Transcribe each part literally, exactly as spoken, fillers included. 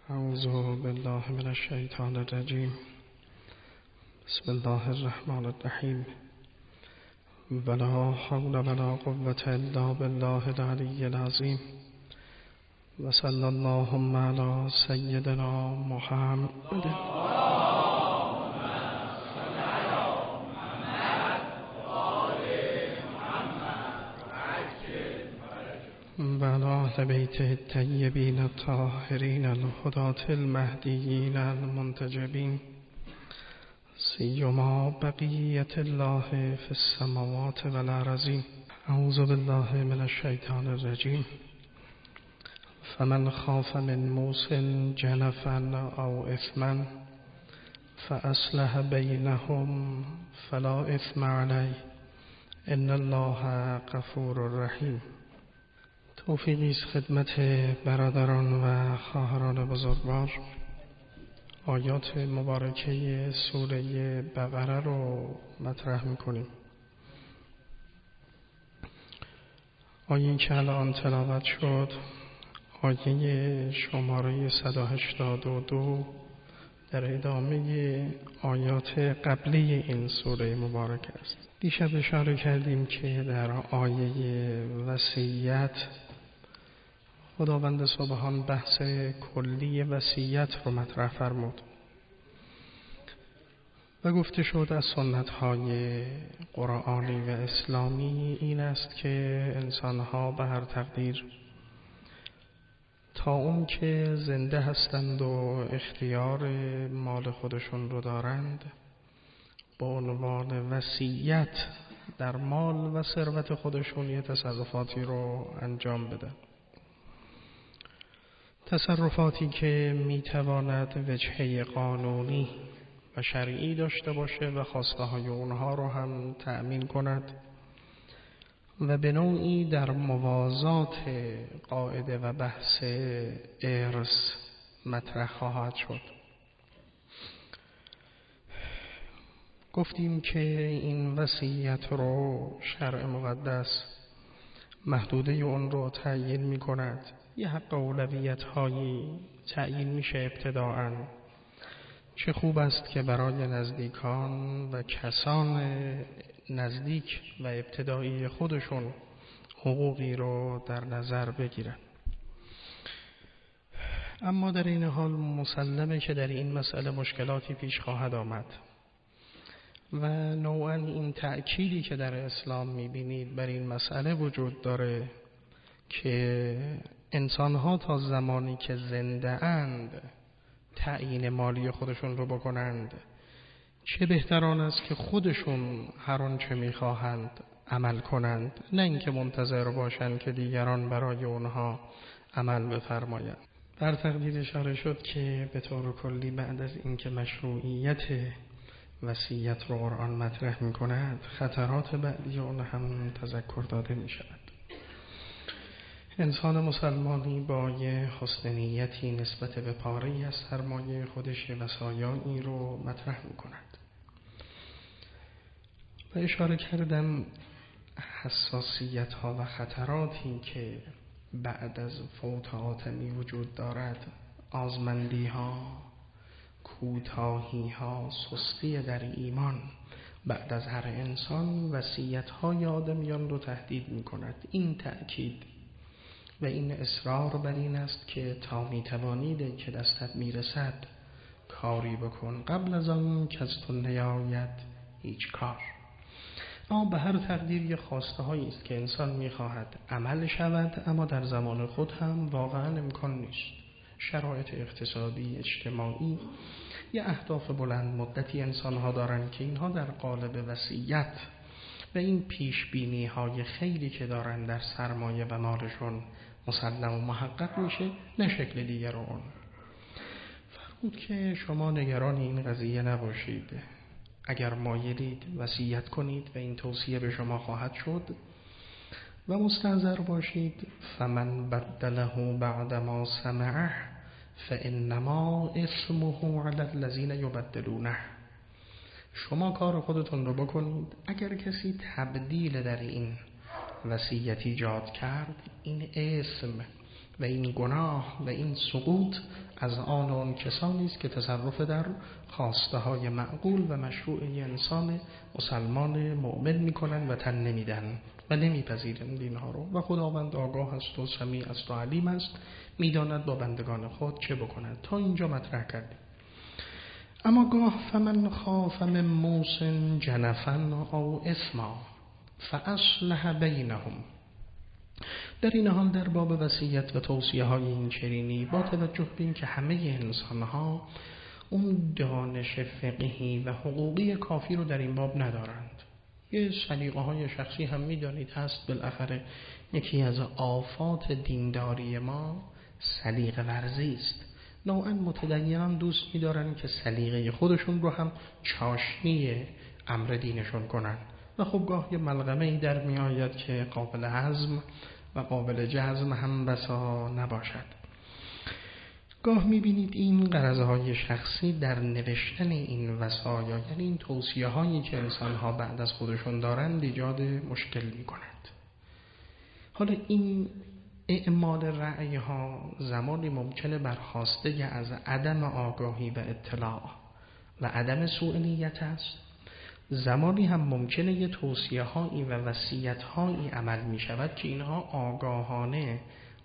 اعوذ بالله من الشیطان الرجیم. بسم الله الرحمن الرحیم. ولا حول ولا قوة الا بالله العلی العظیم. و صلی اللهم علی سیدنا محمد. و علی اهل بیته الطیبین الطاهرین الهداة المهدیین المنتجبین، سیما بقیة الله فی السماوات والارضین. اعوذ بالله من الشیطان الرجیم. فمن خاف من موص جنفا او اثما فاصلح بینهم فلا اثم علیه ان الله غفور رحیم. توفیقی است خدمت برادران و خواهران بزرگوار. آیات مبارکه سوره بقره رو مطرح میکنیم. آیه که الان تلاوت شد آیه شماره صد و هشتاد و دو در ادامه آیات قبلی این سوره مبارک است. دیشب اشاره کردیم که در آیه وصیت خداوند سبحان بحث کلی وصیت رو مطرح فرمود و گفته شد از سنت‌های قرآنی و اسلامی این است که انسان‌ها به هر تقدیر تا اون که زنده هستند و اختیار مال خودشون رو دارند با عنوان وصیت در مال و ثروت خودشون یه تصرفاتی رو انجام بدن، تصرفاتی که میتواند وجهه قانونی و شرعی داشته باشه و خواسته های اونها رو هم تأمین کند و به نوعی در موازات قاعده و بحث ارث مطرح خواهد شد. گفتیم که این وصیت رو شرع مقدس محدوده اون رو تعیین می کند. یه حق اولویت هایی تعیین میشه ابتداءً. چه خوب است که برای نزدیکان و کسان نزدیک و ابتدایی خودشون حقوقی رو در نظر بگیرن. اما در این حال مسلمه که در این مسئله مشکلاتی پیش خواهد آمد و نوعاً این تأکیدی که در اسلام میبینید بر این مسئله وجود داره که انسان‌ها تا زمانی که زنده اند تعیین مالی خودشون رو بکنند، چه بهتران است که خودشون هر آنچه میخواهند عمل کنند، نه اینکه منتظر باشند که دیگران برای اونها عمل بفرمایند. بر تقدیر اشاره شد که به طور کلی بعد از اینکه مشروعیت وصیت رو قرآن مطرح میکند، خطرات بعدی اون هم تذکر داده میشود. انسان مسلمانی با یه حسن نیتی نسبت به پاره‌ای از سرمایه خودش وصایایی رو مطرح میکند و اشاره کردم حساسیت ها و خطراتی که بعد از فوت آدمی وجود دارد، آزمندی ها، کوتاهی ها، سستی در ایمان بعد از هر انسان وصیت های آدمیان رو تهدید میکند. این تأکید و این اصرار بر این است که تا میتوانید که دستت میرسد کاری بکن قبل از آن که از تو نیاید هیچ کار. اما به هر تقدیر یه خواسته هایی است که انسان میخواهد عمل شود، اما در زمان خود هم واقعا امکان نیست. شرایط اقتصادی، اجتماعی، یه اهداف بلند مدتی انسان ها دارن که اینها در قالب وصیت و این پیش بینی های خیلی که دارن در سرمایه و مالشون مسلم و محقق میشه، نه شکل دیگر اون. فرمود که شما نگران این قضیه نباشید، اگر مایلید وصیت کنید و این توصیه به شما خواهد شد و مستحضر باشید فمن بدله بعد ما سمعه فانما اسمه علی الذین یبدلونه. شما کار خودتون رو بکنید. اگر کسی تبدیل در این وصیت ایجاد کرد، این اسم و این گناه و این سقوط از آن اون کسانی است که تصرف در خواسته های معقول و مشروع انسان مسلمان مؤمن میکنن و تن نمیدن و نمیپذیرند اینها رو. و خداوند آگاه است و سمیع است و علیم است، میداند با بندگان خود چه بکند. تا اینجا مطرح کردیم. اما گاه فمن خاف من موص جنفا او اثما فاصلح بینهم. در این حال در باب وصیت و توصیه های این چنینی با توجه به این که همه انسان ها اون دانش فقهی و حقوقی کافی رو در این باب ندارند. یه سلیقه های شخصی هم میدانید هست. بالاخره یکی از آفات دینداری ما سلیقه ورزی است. نوعا متدینان دوست می‌دارن که سلیقه خودشون رو هم چاشنی امر دینشون کنن و خب گاه یه ملغمه‌ای در میآید که قابل هضم و قابل جزم هم بسا نباشد. گاه می‌بینید این غرضهای شخصی در نوشتن این وصایا، یعنی این توصیه‌هایی که انسان‌ها بعد از خودشون دارند، ایجاد مشکل می‌کند. حالا این اعمال رأی ها زمانی ممکنه برخاسته از عدم آگاهی و اطلاع و عدم سوء نیت است، زمانی هم ممکنه یه توصیه هایی و وصیت هایی عمل می شود که اینها آگاهانه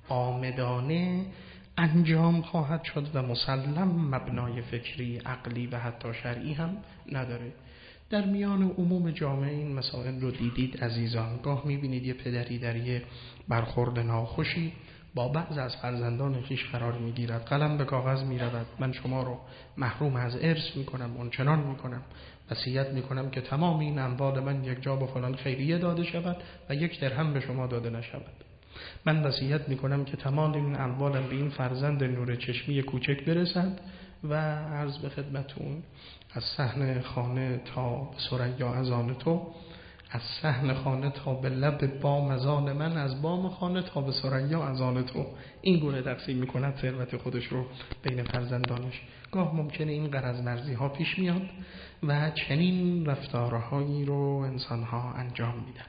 آمدانه انجام خواهد شد و مسلم مبنای فکری، عقلی و حتی شرعی هم نداره. در میان عموم جامعه این مسائل رو دیدید عزیزان. گاه میبینید یه پدری در یه برخورد ناخوشی با بعض از فرزندان خویش قرار میگیرد، قلم به کاغذ میرود: من شما رو محروم از ارث میکنم، اونچنان میکنم، وصیت میکنم که تمام این اموال من یک جا به فلان خیریه داده شود و یک درهم به شما داده نشود. من وصیت میکنم که تمام این اموالم به این فرزند نور چشمی کوچک برسد و عرض به خدمتون از صحن خانه تا به ثریا از آن تو، از صحن خانه تا به لب بام از آن من، از بام خانه تا به ثریا از آن تو. این گونه تقسیم میکند ثروت خودش رو بین فرزندانش. گاه ممکنه این غرض مرزی ها پیش میاد و چنین رفتارهایی رو انسان ها انجام میدن.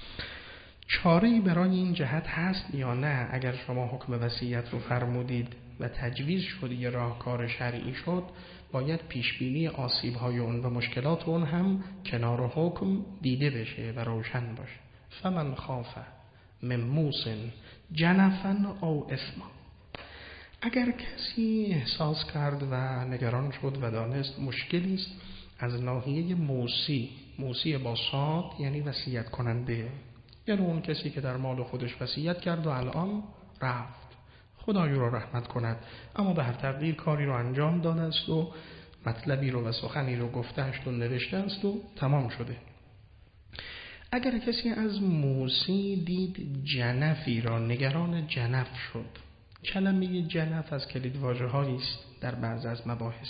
چاره‌ای برای این جهت هست یا نه؟ اگر شما حکم وصیت رو فرمودید و تجویز شد، یه راهکار شرعی شد، باید پیشبینی آسیب‌های اون و مشکلات اون هم کنار حکم دیده بشه و روشن باشه. فمن خاف من موص جنفا او اثما. اگر کسی احساس کرد و نگران شد و دانست مشکلی است از ناحیه موصی، موصی با صاد یعنی وصیت کننده، یعنی اون کسی که در مال خودش وصیت کرد و الان رفت، خدای رو رحمت کند، اما به هر تقدیر کاری رو انجام داده است و مطلبی رو و سخنی رو گفته است و نوشته است و تمام شده. اگر کسی از موصی دید جنفی را، نگران جنف شد. کلمه جنف از کلید واژه‌هایی است در بعض از مباحث.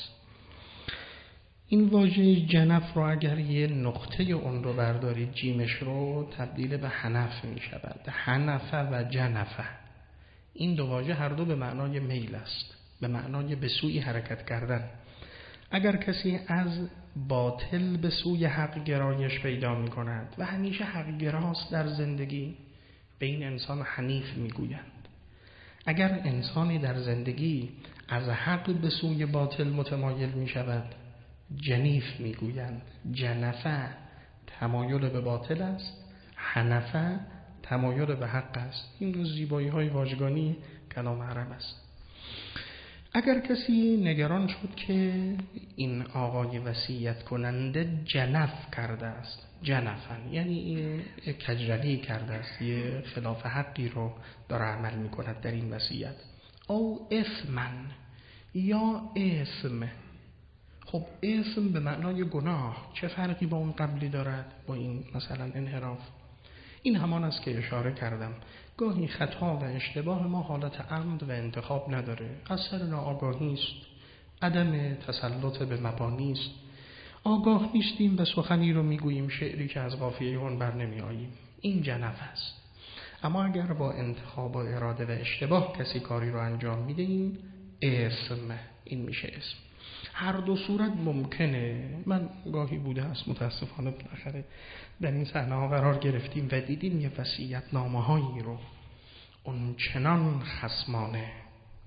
این واژه جنف رو اگر یه نقطه اون رو بردارید، جیمش رو، تبدیل به حنف می شود. حنفه و جنفه، این دو واژه هر دو به معنای میل است، به معنای به سوی حرکت کردن. اگر کسی از باطل به سوی حق گرایش پیدا می کند و همیشه حق گراست در زندگی، به این انسان حنیف می گویند. اگر انسانی در زندگی از حق به سوی باطل متمایل می شود، جنیف می گویند. جنفه تمایل به باطل است، حنفه تمایل به حق است. این دو زیبایی های واژگانی کلام عرب است. اگر کسی نگران شد که این آقای وصیت کننده جنف کرده است، جنفن یعنی کجروی کرده است، یه خلاف حقی رو داره عمل می کند در این وصیت، او اثمن یا اسم. خب اسم به معنای گناه، چه فرقی با اون قبلی دارد، با این مثلا انحراف؟ این همان است که اشاره کردم. گاهی خطا و اشتباه ما حالت عمد و انتخاب نداره، اثر ناآگاهی است، عدم تسلط به مبانی است. آگاه نیستیم و سخنی رو میگوییم، شعری که از قافیه اون بر نمی آییم. این جنف است. اما اگر با انتخاب و اراده و اشتباه کسی کاری رو انجام میده، این اسم، این میشه اسم. هر دو صورت ممکنه. من گاهی بوده است متاسفانه بالاخره در این صحنه ها قرار گرفتیم و دیدیم یه وصیت نامه هایی رو اون چنان خصمانه،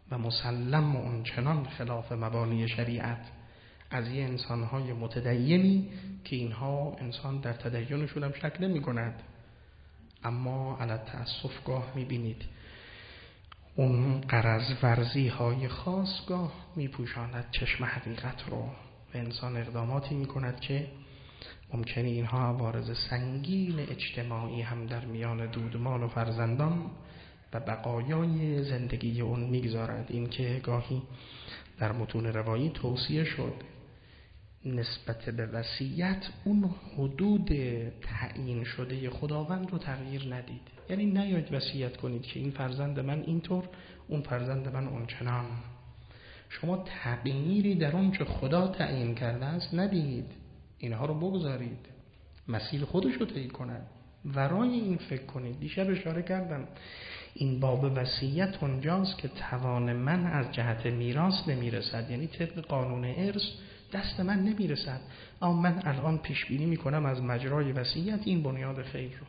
و مسلم و اونچنان خلاف مبانی شریعت از یه انسانهای متدینی که اینها انسان در تدینشون هم شک نمی کند، اما علی تأسف گاه می بینید اون غرض ورزی های خاص گاه می پوشاند چشم حقیقت رو و انسان اقداماتی می کند که ممکنه اینها عوارض سنگین اجتماعی هم در میان دودمان و فرزندان و بقایای زندگی اون میگذارد. این که گاهی در متون روایی توصیه شد نسبت به وصیت اون حدود تعیین شده خداوند رو تغییر ندید، یعنی نیاید وصیت کنید که این فرزند من اینطور، اون فرزند من اونچنان. شما تغییری در اون چه خدا تعیین کرده است ندید، اینها رو بگذارید مسیر خودش رو طی کند. ورای این فکر کنید. دیشب اشاره کردم این باب وصیت اونجاست که توان من از جهت میراث نمیرسد، یعنی طبق قانون ارث دست من نمیرسد، اما من الان پیش بینی میکنم از مجرای وصیت این بنیاد خیر رو،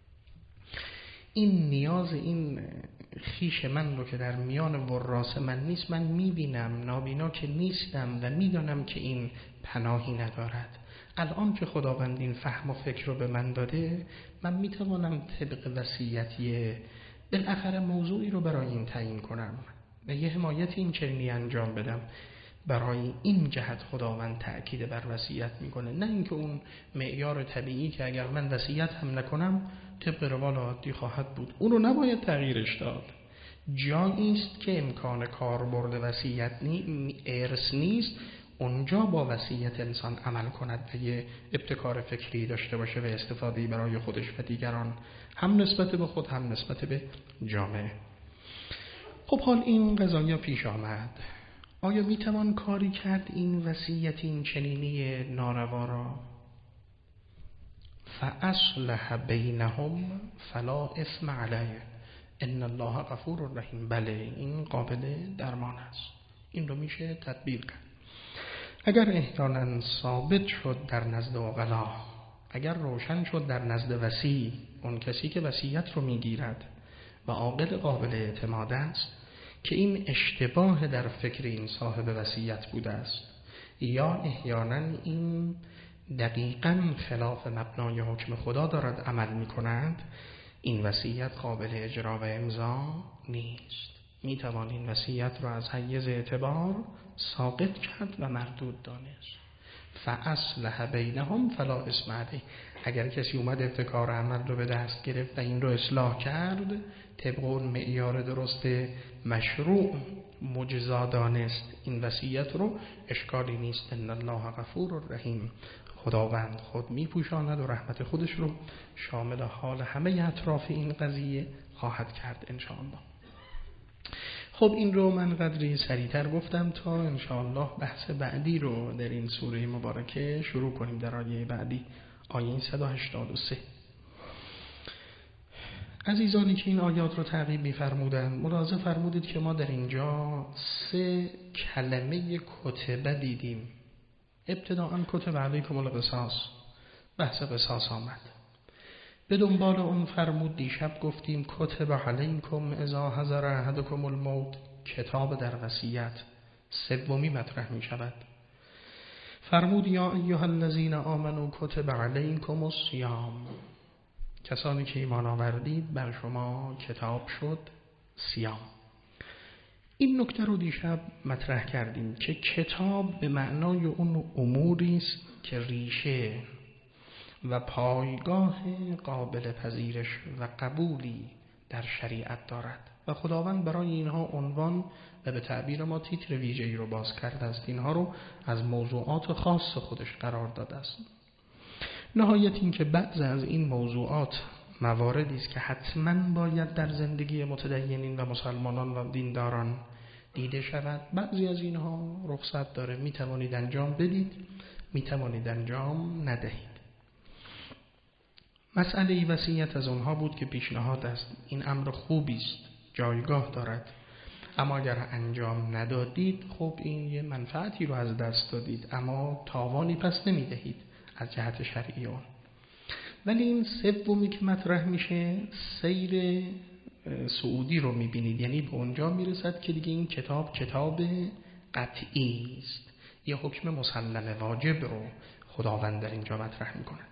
این نیاز این خیش من رو که در میان وراث من نیست من میبینم، نابینا که نیستم و میدانم که این پناهی ندارد. الان که خداوند این فهم و فکر رو به من داده، من میتوانم طبق وصیتی بالاخره موضوعی رو برای این تعیین کنم و یه حمایت این چنینی انجام بدم. برای این جهت خداوند تأکید بر وصیت میکنه، نه اینکه اون معیار طبیعی که اگر من وصیت هم نکنم طبق روال عادی خواهد بود، اون رو نباید تغییرش داد. جایی است که امکان کاربرد وصیت نی ارث نیست، اونجا با وصیت انسان عمل کند و یه ابتکار فکری داشته باشه و استفاده‌ای برای خودش و دیگران، هم نسبت به خود هم نسبت به جامعه. خب حال این قضایا پیش آمد، آیا میتوان کاری کرد این وصیت این چنینی ناروا را؟ فاصلح بینهم فلا اثم علیه ان الله غفور رحیم. بله این قابل درمان است، این رو میشه تدبیر کرد. اگر احیانا ثابت شد در نزد عقلا، اگر روشن شد در نزد وصی، اون کسی که وصیت رو میگیرد و عاقل قابل اعتماد است، که این اشتباه در فکر این صاحب وصیت بوده است یا احیانا این دقیقاً خلاف مبنای حکم خدا دارد عمل می کند، این وصیت قابل اجرا و امضا نیست. می توان این وصیت را از حیز اعتبار ساقط کرد و مردود دانست. فاصلح بینهم فلا اثم علیه. اگر کسی اومد ابتکار عمل رو به دست گرفت و این رو اصلاح کرد، طبق اون معیار درست مشروع مجزا دانست این وصیت رو، اشکالی نیست. ان الله غفور رحیم. خداوند خود میپوشاند و رحمت خودش رو شامل حال همه اطراف این قضیه خواهد کرد انشاءالله. خب این رو من قدری سریعتر گفتم تا انشاءالله بحث بعدی رو در این سوره مبارکه شروع کنیم. در آیه بعدی، آیه صد و هشتاد و سه. عزیزانی که این آیات رو تعقیب می‌فرمودند، ملاحظه فرمودید که ما در اینجا سه کلمه کتبه دیدیم. ابتداءً کتب علیکم القصاص، بحث قصاص آمد. به دنبال اون فرمود دیشب گفتیم کتب علیکم اذا حضر احدکم الموت، کتاب در وصیت سومی مطرح می شود. فرمود یا ایها الذین آمنوا کتب علیکم الصیام، کسانی که ایمان آوردید بر شما کتاب شد صیام. این نکته رو دیشب مطرح کردیم که کتاب به معنای اون اموری است که ریشه و پایگاه قابل پذیرش و قبولی در شریعت دارد و خداوند برای اینها عنوان و به تعبیر ما تیتر ویژه‌ای رو باز کرده است. اینها رو از موضوعات خاص خودش قرار داده است. نهایت این که بعضی از این موضوعات مواردی است که حتما باید در زندگی متدینین و مسلمانان و دینداران دیده شود. بعضی از اینها رخصت داره، می توانید انجام بدید، می توانید انجام ندهید. مسئله وصیت از اونها بود که پیشنهاد است. این امر خوبی است، جایگاه دارد، اما اگر انجام ندادید خب این یه منفعتی رو از دست دادید، اما تاوانی پس نمیدهید از جهت شرعی اون. ولی این سومی که مطرح میشه سیر سعودی رو میبینید، یعنی به اونجا میرسد که دیگه این کتاب کتاب قطعی است، یه حکم مسلم واجب رو خداوند در اینجا مطرح میکند.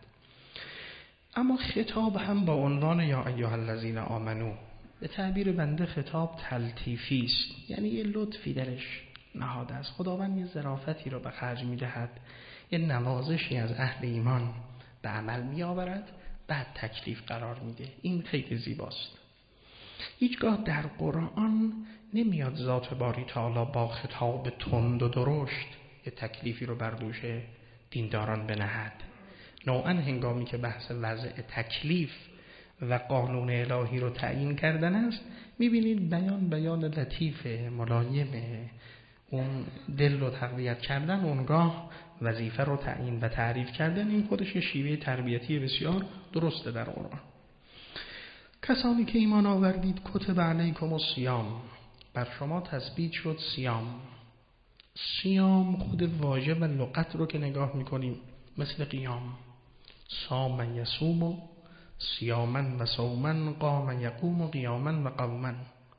اما خطاب هم با عنوان یا ایها الذین آمنو به تعبیر بنده خطاب تلطیفی است، یعنی یه لطفی درش نهاده است. خداوند یه ظرافتی رو به خرج میدهد، یه نوازشی از اهل ایمان به عمل می آورد، بعد تکلیف قرار میده. این خیلی زیباست. هیچگاه در قرآن نمیاد ذات باری تعالی با خطاب تند و درشت یه تکلیفی رو بر دوش دینداران بنهد. نوعا هنگامی که بحث وضع تکلیف و قانون الهی رو تعیین کردن است، میبینید بیان بیان لطیف ملایم، اون دل رو تقویت کردن، اونگاه وظیفه رو تعیین و تعریف کردن. این خودش شیوه تربیتی بسیار درسته در قرآن. کسانی که ایمان آوردید کتب علیکم الصیام، بر شما تثبیت شد صیام. صیام خود واژه و لغت رو که نگاه میکنیم مثل قیام، صام یصوم صیاما و صوما قام یقوم قیاما و قوما.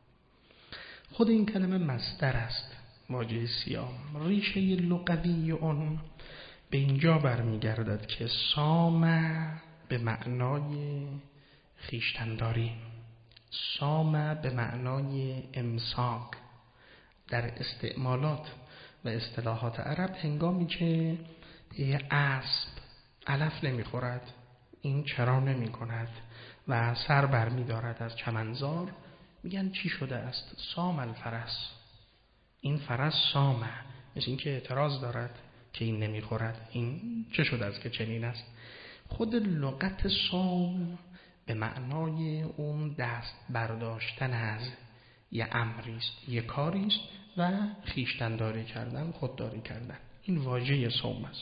خود این کلمه مصدر است. واژه صیام ریشه لغوی اون به اینجا برمیگردد که صام به معنای خویشتن‌داری، صام به معنای امساک. در استعمالات و اصطلاحات عرب هنگامی که یه اسب علف نمیخورد، این چرا نمی کند و سر بر می دارد از چمنزار، میگن چی شده است؟ صام الفرس، این فرس صامه، مثل این که اعتراض دارد که این نمی خورد، این چه شده است که چنین است. خود لغت صام به معنای اون دست برداشتن از یه امری است، یه کاری است و خویشتن‌داری کردن، خودداری کردن. این واژه صوم است.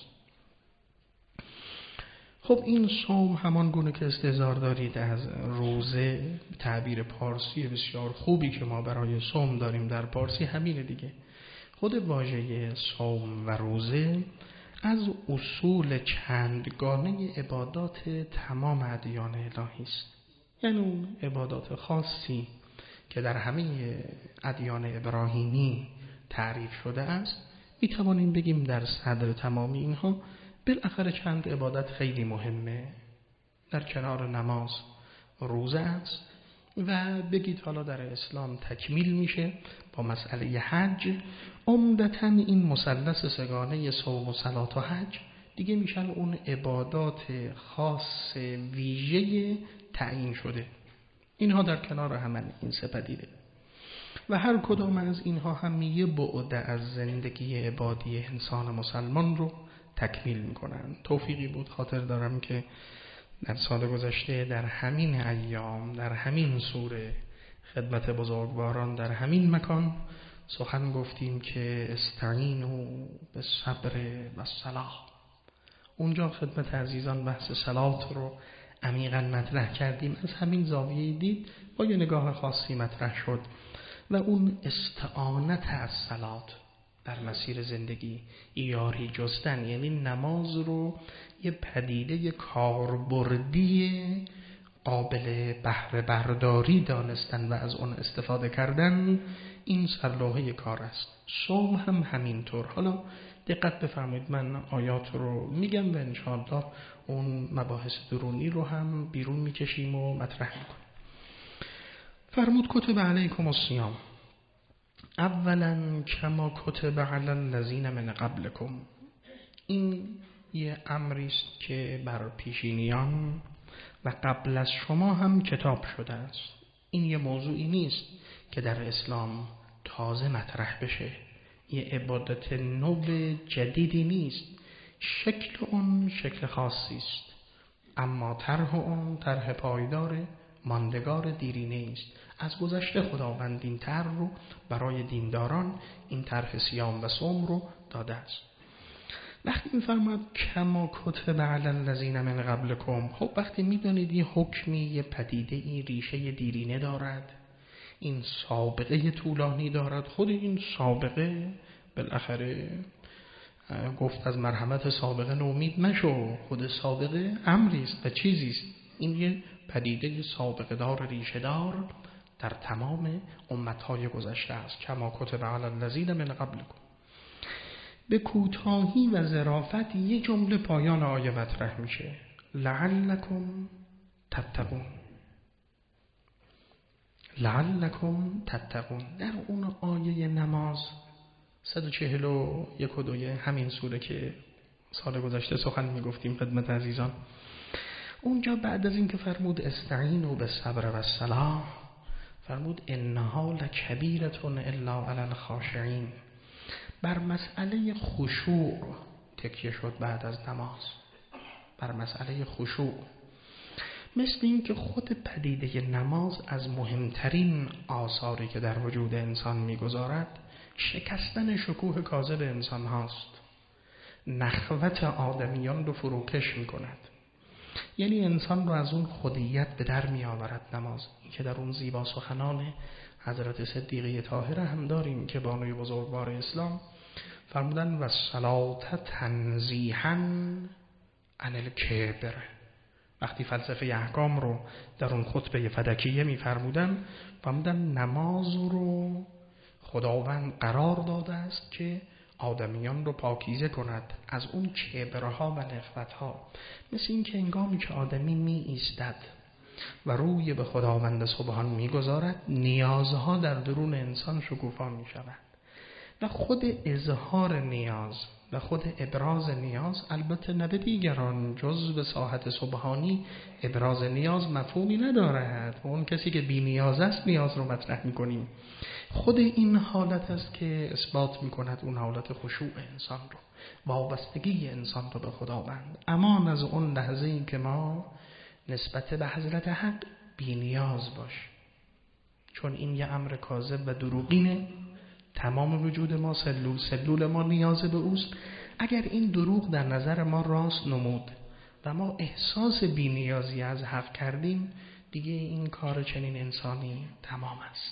خب این صوم همان گونه که استحضار دارید از روزه، تعبیر پارسی بسیار خوبی که ما برای صوم داریم در پارسی همینه دیگه. خود واژه صوم و روزه از اصول چندگانه عبادات تمام ادیان الهی است. یعنی اون عبادات خاصی که در همه ادیان ابراهیمی تعریف شده است، می توانیم بگیم در صدر تمامی اینها بالاخره چند عبادت خیلی مهمه. در کنار نماز روزه است و بگید حالا در اسلام تکمیل میشه با مسئله حج. عمدتاً این مثلث سگانه صوم و صلات و حج دیگه میشن اون عبادات خاص ویژه تعیین شده. اینها در کنار هم این سپدیده و هر کدام از اینها هم یه بعد از زندگی عبادی انسان مسلمان رو تکمیل میکنن. توفیقی بود خاطر دارم که در سال گذشته در همین ایام در همین سوره خدمت بزرگواران در همین مکان سخن گفتیم که استعینوا بالصبر والصلاة. اونجا خدمت عزیزان بحث صلات رو عمیقاً مطرح کردیم. از همین زاویه دید با یه نگاه خاصی مطرح شد و اون استعانت از صلات در مسیر زندگی، یاری جستن، یعنی نماز رو یه پدیده کاربردی قابل بهره برداری دانستن و از اون استفاده کردن، این سرلوحه کار است. صوم هم همینطور. حالا دقت بفرمایید، من آیات رو میگم و انشاءالله اون مباحث درونی رو هم بیرون میکشیم و مطرح میکنیم. فرمود کتب علیکم الصیام اولا کما کتب علی الذین من قبلکم. این یه امری است که بر پیشینیان و قبل از شما هم کتاب شده است. این یه موضوعی نیست که در اسلام تازه مطرح بشه، یه عبادت نو جدیدی نیست. شکل اون شکل خاصی است، اما طرح اون طرح پایدار ماندگار دیرینه است. از گذشته خداوند این طرح رو برای دینداران، این طرح صیام و صوم رو داده است. وقتی می‌فرماید کما کتب علی الذین من قبلکم، خب وقتی می‌دونید این حکمی، یه پدیده این ریشه دیرینه دارد، این سابقه طولانی دارد، خود این سابقه بالاخره گفت از مرحمت سابقه نومید مشو، خود سابقه امری است و چیزی است. این یه پدیده سابقه دار ریشه دار در تمام امتهای گذشته است. کما کتب علی الذین من قبلکم. به کوتاهی و ظرافت یک جمله پایان آیه مطرح میشه، لعلکم تتقون. لعلکم تتقون در اون آیه نماز صد و چهل و یک و دوی همین سوره که سال گذشته سخن میگفتیم خدمت عزیزان، اونجا بعد از این که فرمود استعینوا بالصبر و الصلاة، فرمود انها لکبیرة الا علی الخاشعین. بر مسئله خشوع تکیه شد بعد از نماز، بر مسئله خشوع، مثل این که خود پدیده نماز از مهمترین آثاری که در وجود انسان میگذارد شکستن شکوه کاذب انسان هاست. نخوت آدمیان رو فروکش میکند، یعنی انسان رو از اون خودیت به در می آورد نماز. این که در اون زیبا سخنان حضرت صدیقه طاهره هم داریم که بانوی بزرگوار اسلام فرمودن و الصلاة تنزیحاً عن الکبر. وقتی فلسفه احکام رو در اون خطبه فدکیه می فرمودن، فرمودن نماز رو خداوند قرار داده است که آدمیان رو پاکیزه کند از اون کبرها و نخوتها. مثل این که انگامی که آدمی می ایستد و روی به خداوند سبحان می گذارد، نیازها در درون انسان شکوفا می شود و خود اظهار نیاز و خود ابراز نیاز، البته نه به دیگران جز به ساحت سبحانی ابراز نیاز مفهومی ندارد و اون کسی که بی نیاز است نیاز رو مطرح می کنیم. خود این حالت است که اثبات می کند اون حالت خشوع انسان رو، وابستگی انسان رو به خداوند. امان از اون لحظه این که ما نسبت به حضرت حق بی نیاز باش، چون این یه امر کاذب و دروغینه. تمام وجود ما سلول سلول ما نیاز به اوست. اگر این دروغ در نظر ما راست نمود و ما احساس بی نیازی از حق کردیم، دیگه این کار چنین انسانی تمام است.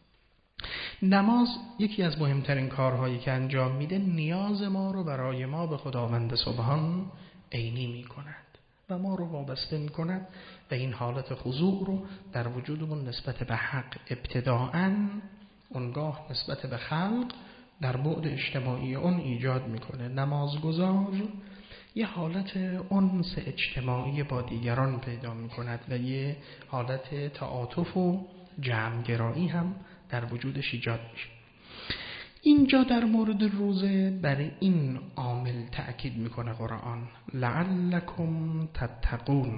نماز یکی از مهمترین کارهایی که انجام میده، نیاز ما رو برای ما به خداوند سبحان عینی میکند و ما رو وابسته میکند و این حالت خضوع رو در وجودمون نسبت به حق ابتداءً، اونگاه نسبت به خلق در بعد اجتماعی اون ایجاد میکنه. نمازگزار یه حالت انس اجتماعی با دیگران پیدا میکند و یه حالت تعاطف و جمعگرایی هم در وجودش ایجاد میشه. اینجا در مورد روزه برای این عامل تأکید میکنه قرآن، لعلکم تتقون.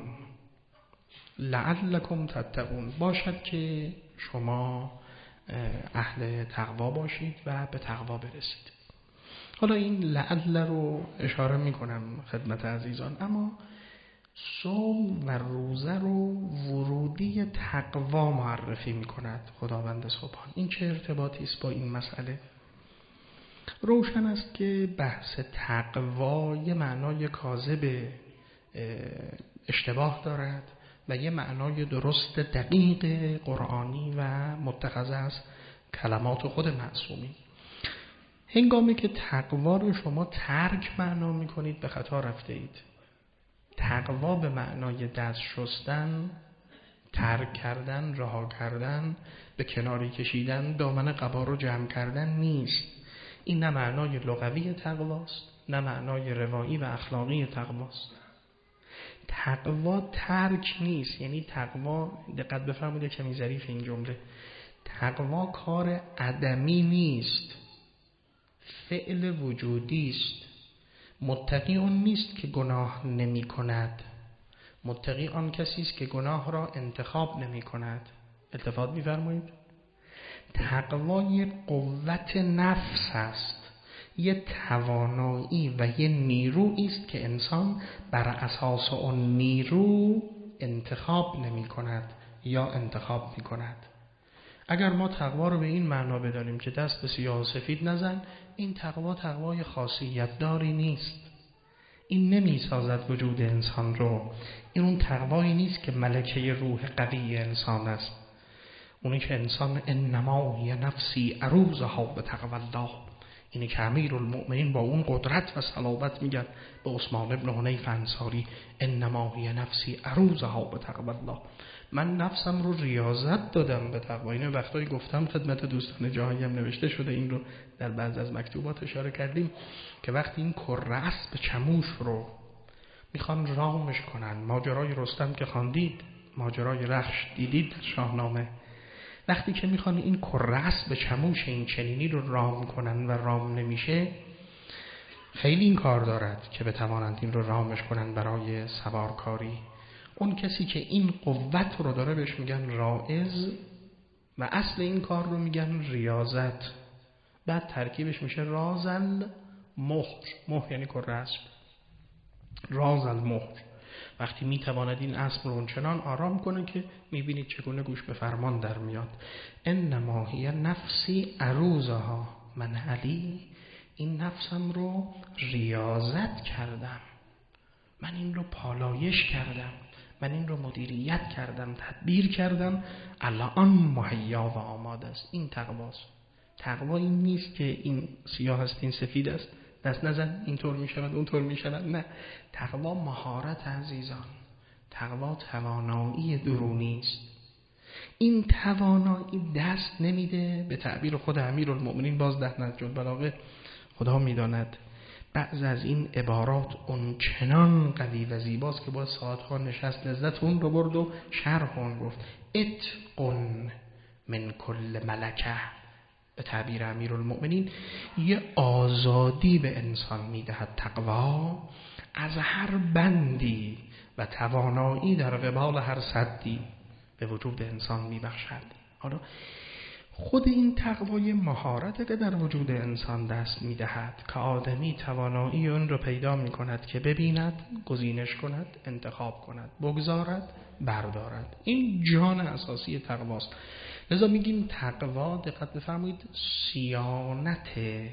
لعلکم تتقون باشد که شما اهل تقوا باشید و به تقوا برسید. حالا این لعل رو اشاره میکنم خدمت عزیزان، اما صوم و روزه رو ورودی تقوا معرفی میکند خداوند سبحان. این چه ارتباطی است با این مسئله؟ روشن است که بحث تقوا یه معنای کاذب اشتباه دارد و یه معنای درست دقیق قرآنی و متخذ از کلمات خود معصومین. هنگامی که تقوا رو شما ترک معنا میکنید به خطا رفته اید. تقوا به معنای دست شستن، ترک کردن، رها کردن، به کناری کشیدن، دامن قبا رو جمع کردن نیست. این نه معنای لغوی تقواست، نه معنای روایی و اخلاقی تقواست. تقوا ترک نیست، یعنی تقوا، دقت بفرمایید کمی ظریف این جمله، تقوا کار عدمی نیست، فعل وجودی است. متقی اون نیست که گناه نمی کند، متقی آن کسی است که گناه را انتخاب نمی کند. التفات می‌فرمایید؟ تقوا یه قوت نفس است، یه توانایی و یه نیرویی است که انسان بر اساس اون نیرو انتخاب نمی کند یا انتخاب می کند. اگر ما تقوا رو به این معنا بدانیم که دست به سیاه و سفید نزن، این تقوا تقوای خاصیت داری نیست. این نمی سازد وجود انسان رو. این اون تقوایی نیست که ملکه روح قوی انسان است. اونی که انسان انما هی نفسی عروضها به تقوی الله، اینه که امیرالمؤمنین با اون قدرت و صلابت میگن به عثمان ابن حنیف انصاری انما هی نفسی اروزها به تقوی الله، من نفسم رو ریاضت دادم به تقوا. اینو وقتایی گفتم خدمت دوستان، جاهایی هم نوشته شده، این رو در بعض از مکتوبات اشاره کردیم که وقتی این کره اسب چموش رو میخوان رامش کنن، ماجرای رستم که خواندید، ماجرای رخش دیدید در شاهنامه، وقتی که میخوان این کره اسب چموش این چنینی رو رام کنن و رام نمیشه، خیلی این کار دارد که بتوانند این رو رامش کنن برای سوارکاری. اون کسی که این قوت رو داره بهش میگن رائز و اصل این کار رو میگن ریاضت. بعد ترکیبش میشه رازل مهر، مهر یعنی کره اسب، رازل مهر. وقتی میتواند این اسب رو اونچنان آرام کنه که میبینید چگونه گوش به فرمان در میاد. انما هی نفسی اروزها، من علی این نفسم رو ریاضت کردم، من این رو پالایش کردم، من این رو مدیریت کردم، تدبیر کردم، الان مهیا و آماده است. این تقواست. تقوا این نیست که این سیاه است این سفید است، دست نزن اینطور میشود اونطور میشود، نه. تقوا مهارت عزیزان، تقوا توانایی درونی است. این توانایی دست نمیده. به تعبیر خود امیرالمؤمنین باز در نهج البلاغه خدا میداند بعض از این عبارات اون چنان قوی و زیباست که باید ساعتها نشست لذت اون رو برد و شرح اون گفت. اتقن من کل ملکه، به تعبیر امیرالمؤمنین یه آزادی به انسان میدهد تقوا از هر بندی و توانایی در قبال هر سدی به وجود انسان میبخشد. حالا خود این تقوای مهارت که در وجود انسان دست میدهد که آدمی توانایی اون رو پیدا میکند که ببیند، گزینش کند، انتخاب کند، بگذارد، بردارد. این جان اساسی تقواست. لذا میگیم تقوا، دقت بفرمایید، صیانت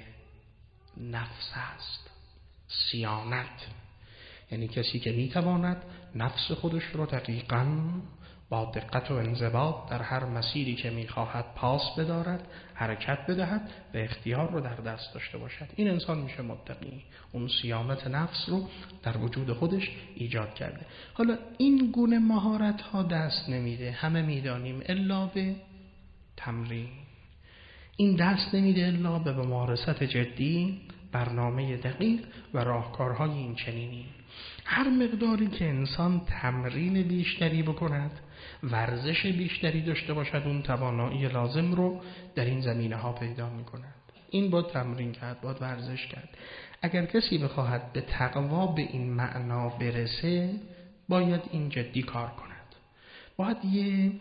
نفس است. صیانت یعنی کسی که میتواند نفس خودش رو دقیقاً با دقت و انضباط در هر مسیری که میخواهد پاس بدارد، حرکت بدهد و اختیار رو در دست داشته باشد. این انسان میشه متقی. اون صیانت نفس رو در وجود خودش ایجاد کرده. حالا این گونه مهارت ها دست نمیده، همه میدانیم، الا به تمرین. این دست نمیده الا به ممارست جدی، برنامه دقیق و راهکارهای این چنینی. هر مقداری که انسان تمرین بیشتری بکند، ورزش بیشتری داشته باشد، اون توانایی لازم رو در این زمینه ها پیدا می کند. این باید تمرین کرد، باید ورزش کرد. اگر کسی بخواهد به تقوا به این معنا برسه، باید این جدی کار کند. باید یه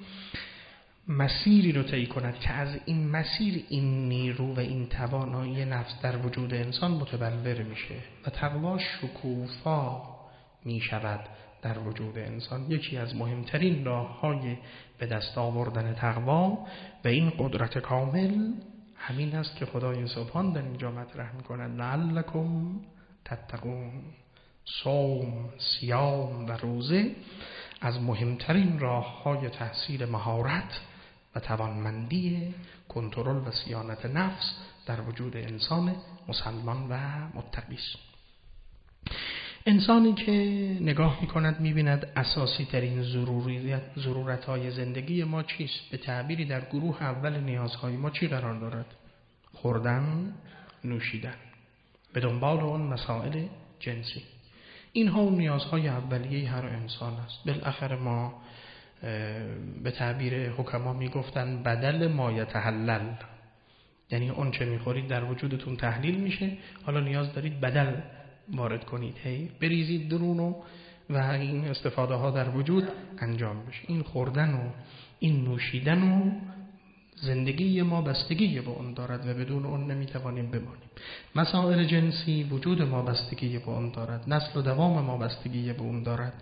مسیری رو طی کند که از این مسیر این نیرو و این توانایی نفس در وجود انسان متبلور میشه و تقوا شکوفا می شود در وجود انسان. یکی از مهمترین راه‌های به دست آوردن تقوا و این قدرت کامل همین است که خدای سبحان در اینجا مطرح می‌کند لعلکم تتقون. صوم، صیام و روزه از مهمترین راه‌های تحصیل مهارت و توانمندی کنترل و صیانت نفس در وجود انسان مسلمان و متقی است. انسانی که نگاه می‌کند می‌بیند اساسی ترین ضروریات ضرورت‌های زندگی ما چیست؟ به تعبیری در گروه اول نیازهای ما چی قرار دارد؟ خوردن، نوشیدن، به دنبال اون مسائل جنسی. اینها اون نیازهای اولیه هر انسان است. بالاخره ما به تعبیر حکما میگفتن بدل ما یتحلل، یعنی اون چه میخورید در وجودتون تحلیل میشه، حالا نیاز دارید بدل وارد کنید، هی بریزید درونو و این استفاده ها در وجود انجام بشه. این خوردن و این نوشیدن و زندگی ما بستگی به اون دارد و بدون اون نمیتوانیم بمانیم. مسائل جنسی وجود ما بستگی به اون دارد، نسل و دوام ما بستگی به اون دارد.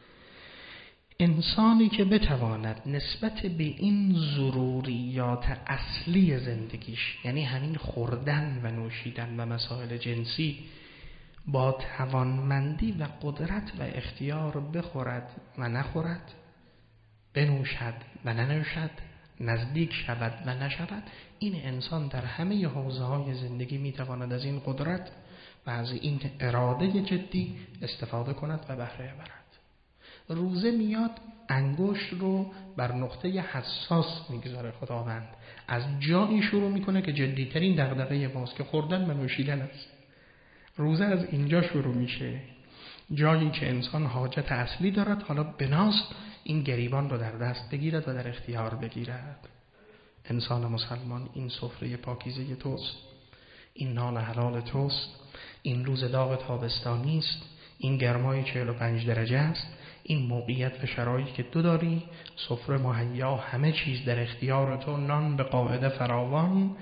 انسانی که بتواند نسبت به این ضروریات اصلی زندگیش، یعنی همین خوردن و نوشیدن و مسائل جنسی، با توانمندی و قدرت و اختیار بخورد و نخورد، بنوشد و ننوشد، نزدیک شود و نشود، این انسان در همه حوزه‌های زندگی میتواند از این قدرت و از این اراده جدی استفاده کند و بهره برد. روزه میاد انگشت رو بر نقطه حساس میگذاره خداوند، از جایی شروع میکنه که جدیترین دغدغه ماست که خوردن و نوشیدن است. روزه از اینجا شروع میشه، جایی که انسان حاجت اصلی دارد، حالا بناست این گریبان رو در دست بگیرد و در اختیار بگیرد. انسان مسلمان، این سفره پاکیزه توست، این نان حلال توست، این روز داغ تابستانی است، این گرمای چهل و پنج درجه است، این موقعیت و شرایطی که تو داری، سفره مهیا، همه چیز در اختیار تو، نان به قاعده فراوان،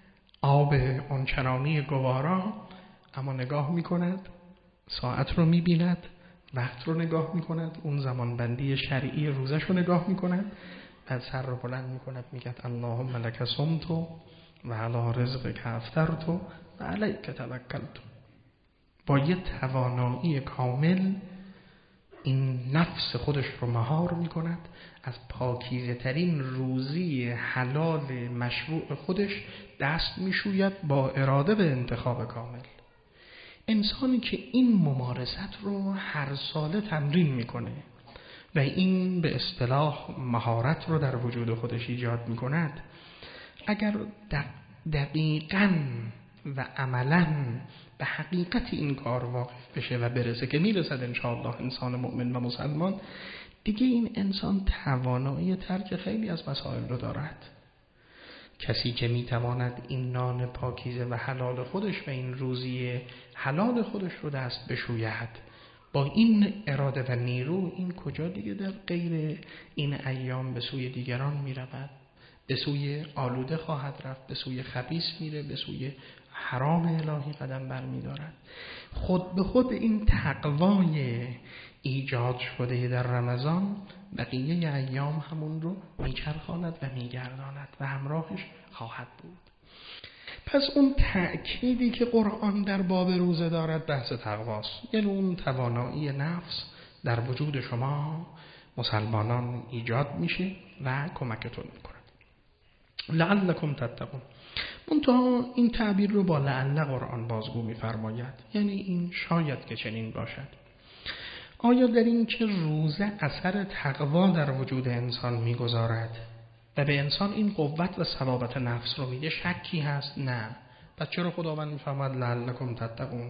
آب آنچنانی گوارا. اما نگاه میکند، ساعت رو میبیند، وقت رو نگاه میکند، اون زمان بندی شرعی روزش رو نگاه میکند، بعد سر رو بلند میکند میگه اللهم لک صمت و علی رزقک افطرت و علیک توکلت. با یه توانایی کامل این نفس خودش رو مهار میکند، از پاکیزه ترین روزی حلال مشروع خودش دست میشوید با اراده به انتخاب کامل. انسانی که این ممارست رو هر ساله تمرین میکنه و این به اصطلاح مهارت رو در وجود خودش ایجاد میکند، اگر دقیقاً و عملاً به حقیقت این کار واقف بشه و برسه که میرسد انشاءالله انسان مؤمن و مسلمان، دیگه این انسان توانایی ترک خیلی از مسائل رو دارد. کسی که میتواند این نان پاکیزه و حلال خودش و این روزی حلال خودش رو دست بشوید با این اراده و نیرو، این کجا دیگه در غیر این ایام به سوی دیگران میرود؟ به سوی آلوده خواهد رفت، به سوی خبیث میره، به سوی حرام الهی قدم برمیدارد. خود به خود این تقوای ایجاد شده در رمضان بقیه ایام همون رو میچرخاند و میگرداند و همراهش خواهد بود. پس اون تأکیدی که قرآن در باب روزه دارد بحث تقواست، یعنی اون توانایی نفس در وجود شما مسلمانان ایجاد میشه و کمکتون میکنه. لعلکم تتقون. منتها این تعبیر رو با لعل قرآن بازگو میفرماید، یعنی این شاید که چنین باشد. آیا در این که روزه اثر تقوا در وجود انسان میگذارد و به انسان این قوت و صلابت نفس رو میده شکی هست؟ نه. پس چرا خداوند میفرماید لعلکم تتقون؟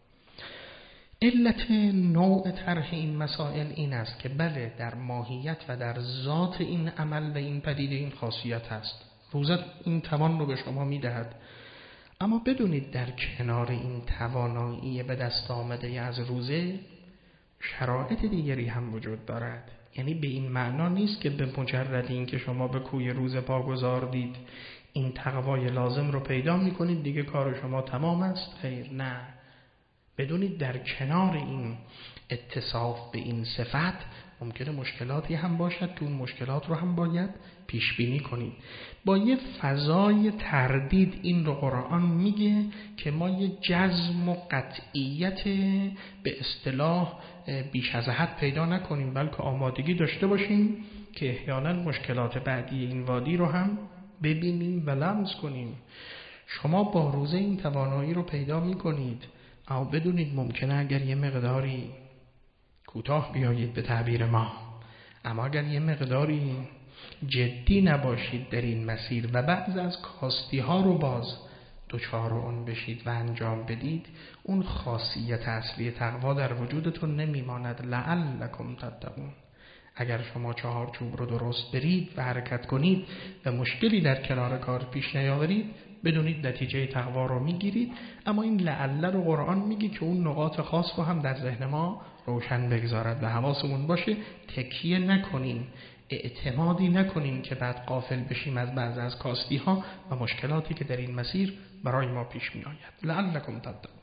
علت نوع طرح این مسائل این است که بله، در ماهیت و در ذات این عمل و این پدیده این خاصیت هست، روزه این توان رو به شما میدهد، اما بدونید در کنار این توانایی به دست آمده از روزه شرایط دیگری هم وجود دارد. یعنی به این معنا نیست که به مجرد این که شما به کوی روزه پا گذاردید این تقوای لازم رو پیدا میکنید دیگه کار شما تمام است. خیر، نه. بدونید در کنار این اتصاف به این صفت ممکنه مشکلاتی هم باشد که اون مشکلات رو هم باید پیش بینی کنید. با یه فضای تردید این رو قرآن میگه که ما یه جزم و قطعیت به اصطلاح بیش از حد پیدا نکنیم، بلکه آمادگی داشته باشیم که احیانا مشکلات بعدی این وادی رو هم ببینیم و لمس کنیم. شما با روزه این توانایی رو پیدا میکنید، اما بدونید ممکنه اگر یه مقداری کوتاه بیایید به تعبیر ما، اما اگر یه مقداری جدی نباشید در این مسیر و بعض از کاستی ها رو باز دوچار اون بشید و انجام بدید، اون خاصیت اصلی تقوا در وجودتون نمیماند. لعلکم تتقون. اگر شما چهار چوب رو درست برید و حرکت کنید و مشکلی در کنار کار پیش نیاورید، بدونید نتیجه تقوا رو میگیرید. اما این لعل رو قرآن میگه که اون نقاط خاص رو هم در ذهن ما روشن بگذارد و حواسمون باشه تکیه نکنیم، اعتمادی نکنیم که بعد غافل بشیم از بعض از کاستی ها و مشکلاتی که در این مسیر برای ما پیش می آید. لعلکم تتقون.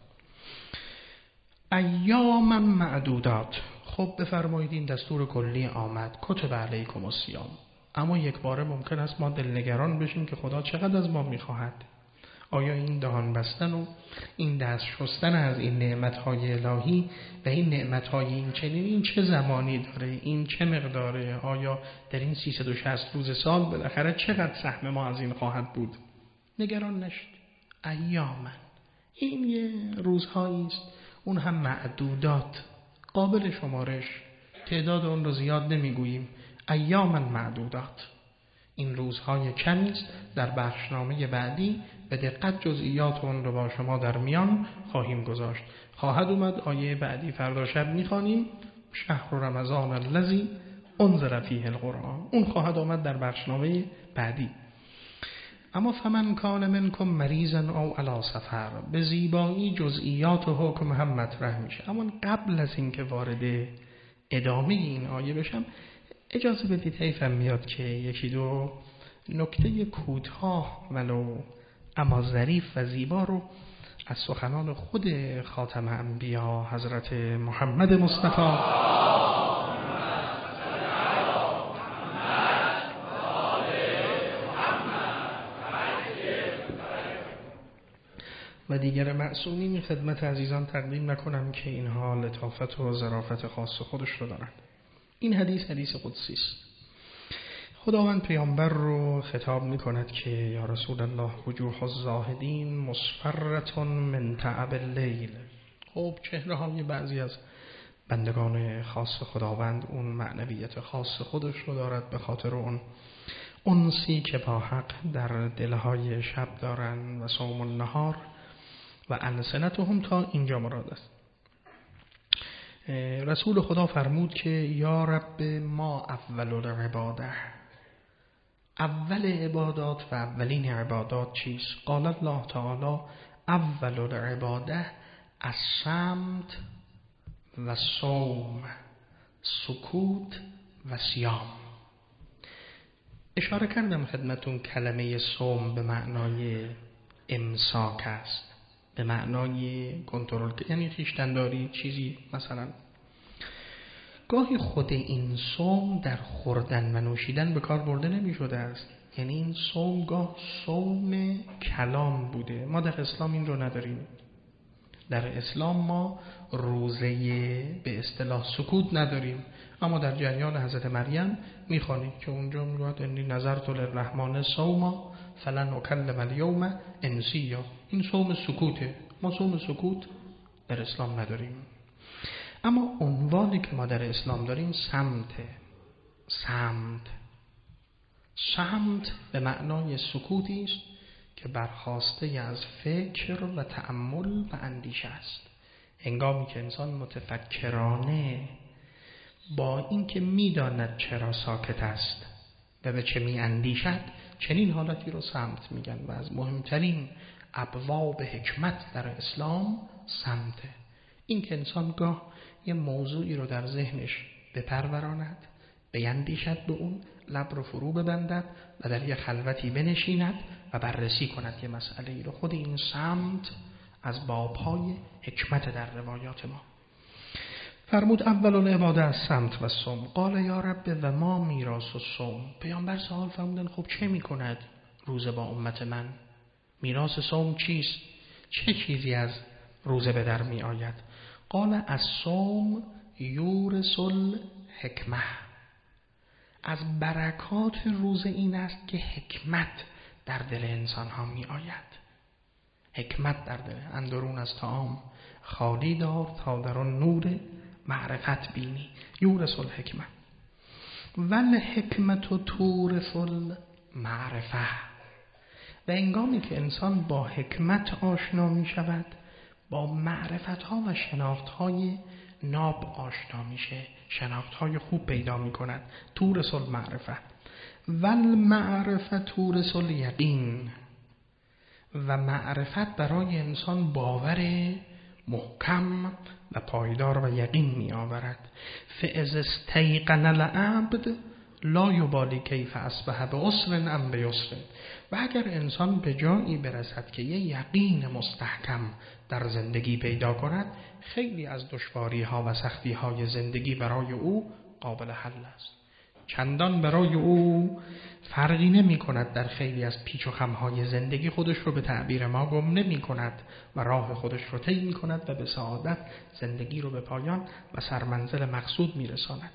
ایام معدودات. خب بفرمایید این دستور کلی آمد، کتب علیکم الصیام، اما یک باره ممکن است ما دلنگران بشیم که خدا چقدر از ما میخواهد. آیا این دهان بستن و این دست شستن از این نعمت‌های الهی و این نعمت‌های این چنین این چه زمانی داره، این چه مقداره، آیا در این سیصد و شصت روز سال بالاخره چقدر سهم ما از این خواهد بود؟ نگران نشید. ایامن، این یه روزهایی است، اون هم معدودات، قابل شمارش، تعداد اون رو زیاد نمیگوییم. ایامن معدودات، این روزهای کمی است. در بخشنامه بعدی به دقت جزئیات اون رو با شما در میان خواهیم گذاشت. خواهد اومد آیه بعدی فردا شب میخوانیم، شهر رمضان الذی انزل فیه القرآن، اون خواهد آمد در بخشنامه بعدی. اما فمن کان منکم مریضا او علی سفر، به زیبایی جزئیات و حکم هم مطرح میشه. اما قبل از اینکه وارد ادامه این آیه بشم، اجازه بدید حیفم میاد که یکی دو نکته کوتاه ولو اما ظریف و زیبا رو از سخنان خود خاتم انبیا حضرت محمد مصطفی و دیگر معصومین خدمت عزیزان تقدیم نکنم که اینها لطافت و ظرافت خاص خودش رو دارند. این حدیث حدیث قدسی است. خداوند پیامبر رو خطاب می کند که یا رسول الله وجوه الزاهدین مصفرة من تعب اللیل. خب چهره های بعضی از بندگان خاص خداوند اون معنویت خاص خودش رو دارد به خاطر اون انسی که با حق در دلهای شب دارن و صوم النهار و السنتهم تا اینجا مراد است. رسول خدا فرمود که یا رب ما اول العباده، اول عبادات و اولین عبادات چیست؟ قال الله تعالی اول العباده الصمت و صوم، سکوت و صیام. اشاره کردم خدمتون کلمه صوم به معنای امساک است، به معنای کنترل، یعنی خویشتن‌داری چیزی. مثلا گاهی خود این صوم در خوردن و نوشیدن به کار برده نمی شده است، یعنی این صوم گاه صوم کلام بوده. ما در اسلام این رو نداریم. در اسلام ما روزه به اصطلاح سکوت نداریم، اما در جریان حضرت مریم میخوانیم که اونجا میگوید انی نذرت للرحمن صوما فلن اکلم الیوم انسیا. این صوم سکوته. ما صوم سکوت در اسلام نداریم. اما عنوانی که ما در اسلام داریم سمته. سمت سمت به معنای سکوتی است که برخاسته از فکر و تأمل و اندیشه است. هنگامی که انسان متفکرانه با اینکه میداند چرا ساکت است و به چه می اندیشد، چنین حالتی رو سمت میگن. و از مهمترین ابواب حکمت در اسلام سمته. این که انسان گاه یه موضوعی رو در ذهنش بپروراند، بیندیشد به اون، لب رو فرو ببندد و در یه خلوتی بنشیند و بررسی کند یه مسئله ای رو. خود این سمت از بابهای حکمت در روایات ما. فرمود اول العباده از سمت و صوم. قال یا رب و ما میراث الصوم. پیامبر سوال فرمودن خب چه میکند روزه با امت من؟ میراث صوم چیست؟ چه چیزی از روزه به در می آید؟ قال الصوم یورث الحکمه. از برکات روزه این است که حکمت در دل انسان ها می آید. حکمت در دل. اندرون از طعام خالی دار تا در آن نور معرفت بینی. یورث الحکمه ول حکمت و تورث المعرفه. و انگامی که انسان با حکمت آشنا می شود، با معرفت ها و شناخت های ناب آشنا میشه، شناخت های خوب پیدا می کند. تورث المعرفه ول معرفه تورث الیقین. و معرفت برای انسان باور محکم و پایدار و یقین می آورد. فاذا استیقن العبد لا یبالی کیف اصبح بعسر ام بیسر. و اگر انسان به جایی برسد که یه یقین مستحکم در زندگی پیدا کند، خیلی از دشواری ها و سختی های زندگی برای او قابل حل است. چندان برای او فرقی نمی کند در خیلی از پیچ و خمهای زندگی خودش رو به تعبیر ما گم نمی کند و راه خودش رو طی می کند و به سعادت زندگی رو به پایان و سرمنزل مقصود می رساند.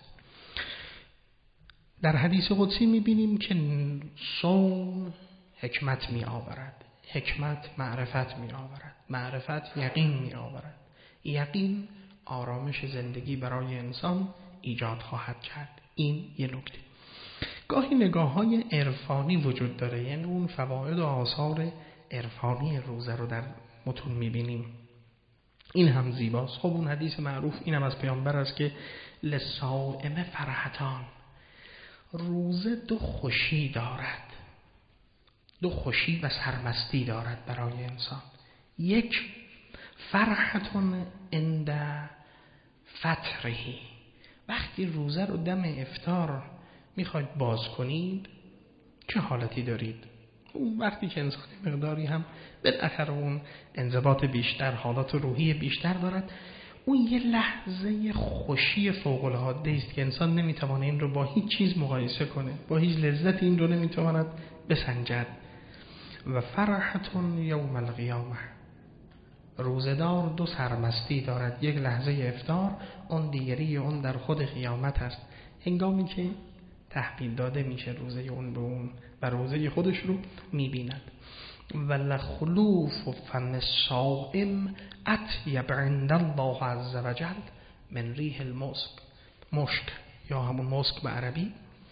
در حدیث قدسی می بینیم که صوم حکمت می آورد، حکمت معرفت می آورد، معرفت یقین می آورد، یقین آرامش زندگی برای انسان ایجاد خواهد کرد. این یه نکته. گاهی نگاه های عرفانی وجود داره، یعنی اون فواید و آثار عرفانی روزه رو در متون میبینیم. این هم زیباست. خب اون حدیث معروف این هم از پیامبر است که للصائم فرحتان، روزه دو خوشی دارد، دو خوشی و سرمستی دارد برای انسان. یک، فرحتون عند فطرهی، وقتی روزه رو دم افطار میخواید باز کنید چه حالتی دارید؟ اون وقتی که انسان مقداری هم بالاخره اون انضباط بیشتر، حالات روحی بیشتر دارد، اون یه لحظه خوشی فوق العاده است که انسان نمیتونه این رو با هیچ چیز مقایسه کنه، با هیچ لذت این رو نمیتواند بسنجد. و فرحتون یوم القیامه، روزدار دو سرمستی دارد، یک لحظه افطار، اون دیگری اون در خود قیامت است، هنگامی که تحویل داده میشه روزه اون به اون و روزه خودش رو میبیند. ولخلوف فم الصائم اطیب عند الله عز وجل من ریح المسک، مشک یا همون مسک به عربی.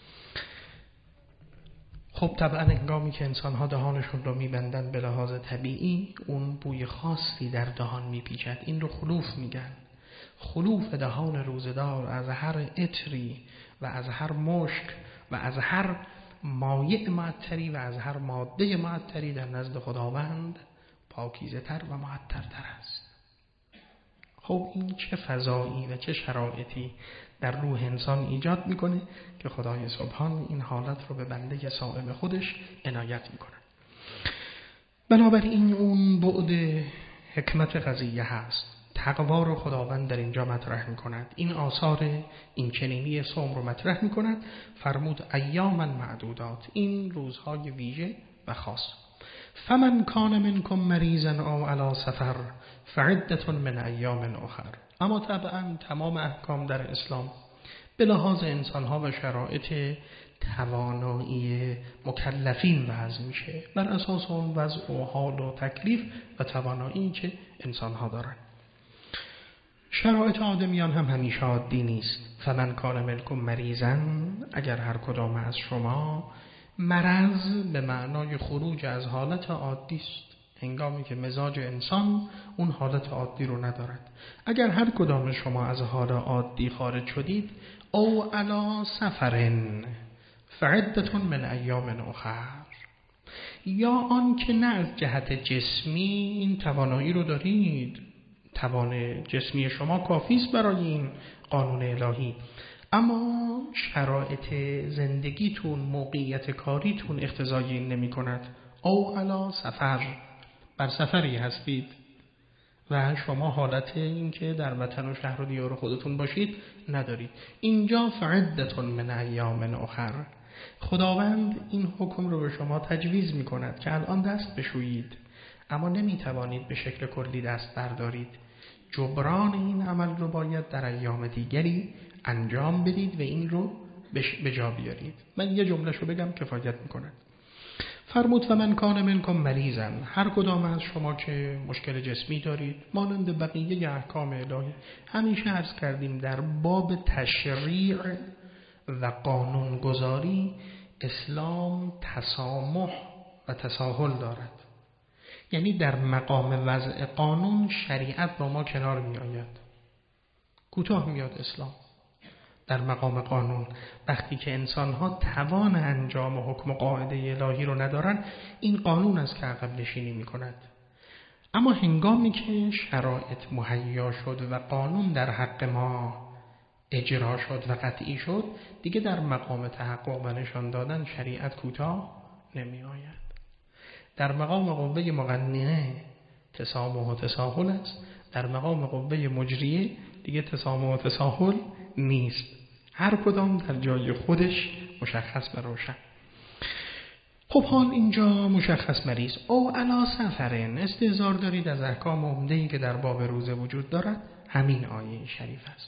خب طبعا هنگامی که انسان‌ها دهانشون رو میبندن به لحاظ طبیعی اون بوی خاصی در دهان میپیچد، این رو خلوف میگن. خلوف دهان روزدار از هر عطری و از هر مشک و از هر مایع معطری و از هر ماده معطری در نزد خداوند پاکیزه تر و معطرتر است. خب این چه فضایی و چه شرایطی در روح انسان ایجاد میکنه که خدای سبحان این حالت رو به بنده صائم خودش عنایت میکنه. بنابراین اون بعد حکمت قضیه هست. تقوا رو خداوند در اینجا مطرح میکند، این آثار این چنینی صوم رو مطرح میکند. فرمود ایاما معدودات، این روزهای ویژه و خاص. فمن کان منکم مریضا او علی سفر فعدة من ایام اخر. اما طبعا تمام احکام در اسلام به لحاظ انسانها و شرایط توانایی مکلفین وضع میشه، بر اساس اون وضع و حال و تکلیف و توانایی که انسانها دارن. شرایط آدمیان هم همیشه عادی نیست. فمن کان منکم مریضا، اگر هر کدام از شما، مرض به معنای خروج از حالت عادی است، هنگامی که مزاج انسان اون حالت عادی رو ندارد. اگر هر کدام شما از حال عادی خارج شدید، او علی سفرن فعدة من ایام اخر، یا آن که نه از جهت جسمی این توانایی رو دارید، توان جسمی شما کافی است برای این قانون الهی، اما شرایط زندگیتون، موقعیت کاریتون اقتضای این نمی کند. او علی سفر، بر سفری هستید و شما حالت این که در وطن و شهر و دیار خودتون باشید ندارید. اینجا فعدة من ایام اخر، خداوند این حکم رو به شما تجویز می کند که الان دست بشویید، اما نمی توانید به شکل کلی دست بردارید. جبران این عمل رو باید در ایام دیگری انجام بدید و این رو به جا بیارید. من یه جمله شو بگم کفایت میکنه. فرمود فمن کان منکم مریضا، هر کدام از شما که مشکل جسمی دارید، مانند بقیه احکام الهی همیشه عرض کردیم در باب تشریع و قانون گذاری اسلام تسامح و تساهل دارد. یعنی در مقام وضع قانون شریعت با ما کنار می آید، کوتاه میاد اسلام. در مقام قانون وقتی که انسان‌ها توان انجام حکم قاعده الهی رو ندارن، این قانون است که عقب نشینی می‌کند. اما هنگامی که شرایط مهیا شد و قانون در حق ما اجرا شد و قطعی شد، دیگه در مقام تحقق و نشان دادن شریعت کوتاه نمی‌آید. در مقام قوه مقننه تسامح و تساهل است، در مقام قوه مجریه دیگه تسامح و تساهل نیست. هر کدام در جای خودش مشخص و روشن. خب حال اینجا مشخص مریض او علی سفرین استحضار دارید از احکام عمده‌ای که در باب روزه وجود دارد، همین آیه شریف است.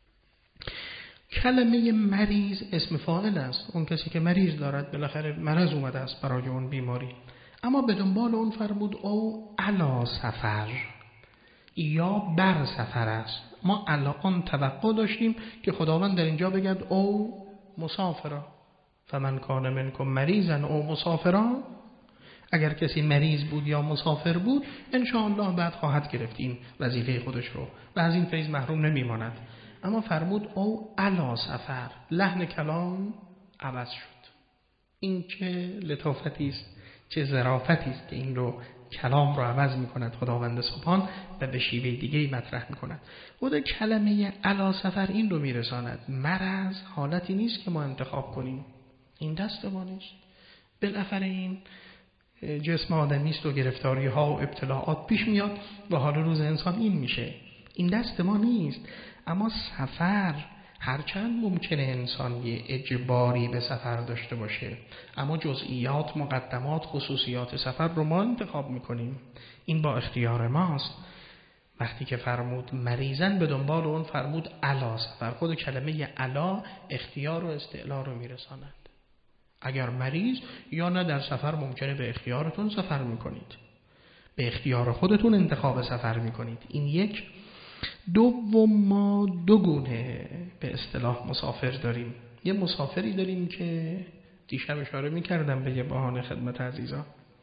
کلمه مریض اسم فاعل است، اون کسی که مریض دارد بالاخره مرض اومده است برای اون بیماری، اما به دنبال اون فرمود او علی سفر یا بر سفر است. ما الان توقع داشتیم که خداوند در اینجا بگد او مسافرا، فمن کان منکم مریضا او مسافرا، اگر کسی مریض بود یا مسافر بود ان شاء الله بعد خواهد گرفت این وظیفه خودش رو و از این فیض محروم نمیماند. اما فرمود او علی سفر، لحن کلام عوض شد. این چه لطافتی است، چه ظرافتی است که این رو کلام رو عوض میکند خداوند سبحان و به شیوه دیگه‌ای مطرح میکند. خود کلمه علی سفر این رو میرساند. مرض حالتی نیست که ما انتخاب کنیم، این دست ما نیست. بالاخره این جسم آدمی است و گرفتاری ها و ابتلاعات پیش میاد و حال روز انسان این میشه. این دست ما نیست. اما سفر هرچند ممکنه انسان یه اجباری به سفر داشته باشه، اما جزئیات، مقدمات، خصوصیات سفر رو ما انتخاب میکنیم. این با اختیار ماست. وقتی که فرمود مریضن به دنبال اون فرمود علا سفر، خود کلمه علا اختیار و استعلا رو میرساند. اگر مریض یا نه در سفر ممکنه به اختیارتون سفر میکنید، به اختیار خودتون انتخاب سفر میکنید. این یک. دوم ما دو گونه به اصطلاح مسافر داریم. یه مسافری داریم که دیشب اشاره میکردم به یه بهانه خدمت عزیزان.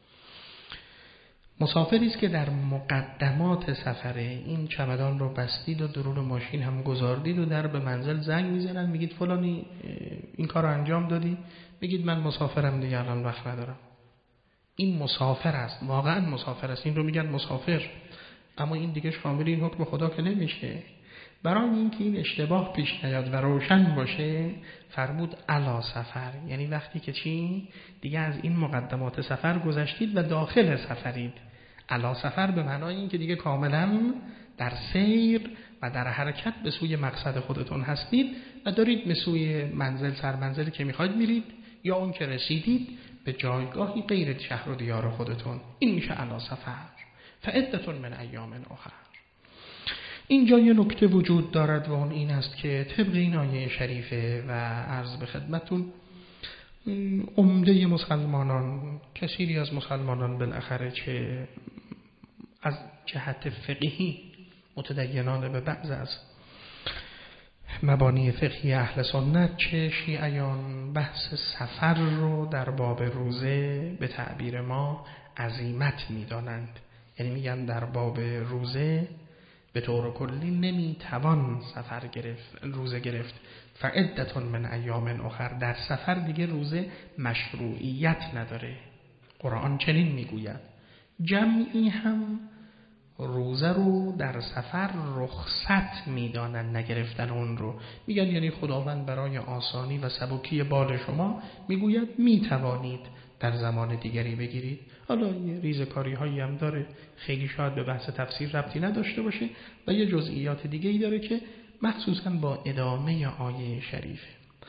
مسافری است که در مقدمات سفره این چمدان رو بستید و درون ماشین هم گذاردید و در به منزل زنگ میزنن، میگید فلانی این کار رو انجام دادی، میگید من مسافرم دیگه الان وقت ندارم. این مسافر است، واقعا مسافر است، این رو میگن مسافر. اما این دیگه شامل این حکم خدا که نمیشه. برای اینکه این اشتباه پیش نیاد و روشن باشه فرمود علا سفر، یعنی وقتی که چی دیگه از این مقدمات سفر گذشتید و داخل سفرید. علا سفر به معنای این که دیگه کاملا در سیر و در حرکت به سوی مقصد خودتون هستید و دارید به سوی منزل سرمنزلی که میخواید میرید یا اون که رسیدید به جایگاهی غیر شهر و دیار خودتون. این میشه علا سفر. فعدة من ایام اخر. اینجا یه نکته وجود دارد و اون این است که طبق این آیه شریفه و عرض به خدمتون عمده مسلمانان، کثیری از مسلمانان بالاخره چه از جهت فقهی متدینان به بعض از مبانی فقهی اهل سنت چه شیعیان بحث سفر رو در باب روزه به تعبیر ما عزیمت می‌دانند. یعنی میگن در باب روزه به طور کلی نمیتوان سفر گرفت، روزه گرفت. فعدة من ایام اخر، در سفر دیگه روزه مشروعیت نداره. قرآن چنین میگوید. جمعی هم روزه رو در سفر رخصت میدانن، نگرفتن اون رو میگن یعنی خداوند برای آسانی و سبکی بال شما میگوید میتوانید در زمان دیگری بگیرید. حالا یه ریزکاری هایی هم داره، خیلی شاید به بحث تفسیر ربطی نداشته باشه و یه جزئیات دیگه ای داره که مخصوصا با ادامه آیه شریفه.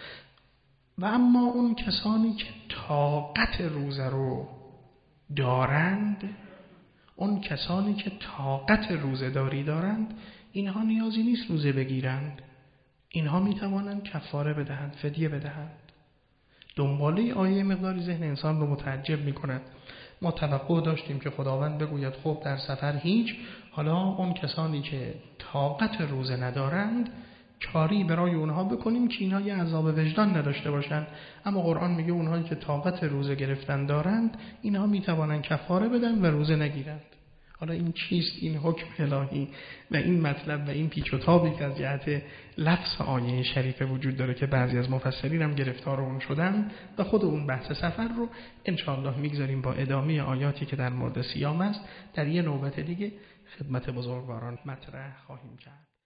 و اما اون کسانی که طاقت روزه رو دارند، اون کسانی که طاقت روزه داری دارند، اینها نیازی نیست روزه بگیرند، اینها میتوانند کفاره بدهند، فدیه بدهند. دنباله آیه مقداری ذهن انسان رو متعجب میکند. ما توقع داشتیم که خداوند بگوید خب در سفر هیچ، حالا اون کسانی که طاقت روزه ندارند کاری برای اونها بکنیم که اینها یه عذاب وجدان نداشته باشند. اما قرآن میگه اونهایی که طاقت روزه گرفتن دارند اینها میتوانند کفاره بدن و روزه نگیرند. حالا این چیست این حکم الهی و این مطلب و این پیچ و تابی که از جهت لفظ آیه شریفه وجود داره که بعضی از مفسرین هم گرفتار اون شدن و خود اون بحث سفر رو انشاءالله میگذاریم با ادامه آیاتی که در مورد صیام است در یه نوبت دیگه خدمت بزرگواران مطرح خواهیم کرد.